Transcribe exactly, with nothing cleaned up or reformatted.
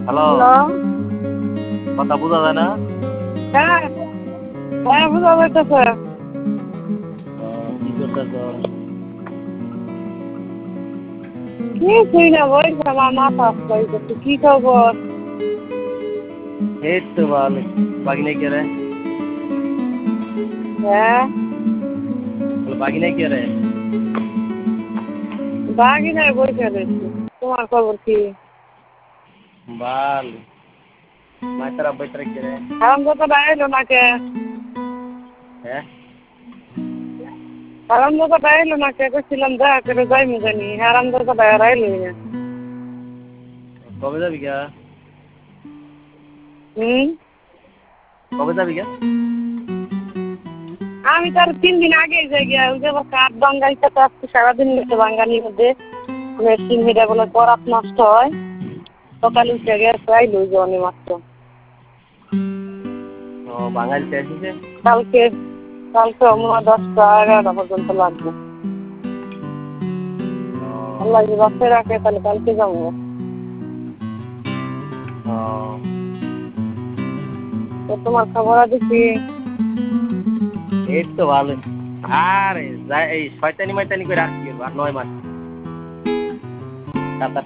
Hello, hello. কথা বোঝা যায় না? হ্যাঁ, হ্যাঁ বোঝা যাইতেছে। আহ, কি করতেছ? কিছুই না, বলছি আমার মাথা আসতে কি খবর? এই তো ভালো। বাগিনে কে রে? হ্যাঁ, বাগিনে কে রে? বাগি নাই বসে রয়েছি। তোমার খবর কি? বাল মাইতারা বৈতরা কে রে? আরাম যত এলো নাকে, হ্যাঁ, আরাম যত এলো নাকে করছিলাম দেখা করে যাইমু জানি, আরাম যত এলো না। কবে যাবি গা? হুম, কবে যাবি গা? আমি তো আর তিন দিন আগে যাই গিয়া, ওই যে কাঠ বাঙ্গাইতে তো আজকে সারাদিন গেছে বাঙ্গানির মধ্যে। মেশিন হিটা বলে করাত নষ্ট হয়, সকালে উঠে গেছে আইলো জনে মাত্র। ও বাঙালি এসেছে? কালকে কালকে আমরা দশটা এগারোটা পর্যন্ত লাগবে। আল্লাহ যদি বাসে রাখে তাহলে কালকে যাবো। ও তো তোমার খবর আছে কি? এই তো ভালো। আরে এই শয়তানি মাইতানি করে আর কি করবো? আর নয় মাস সাত আট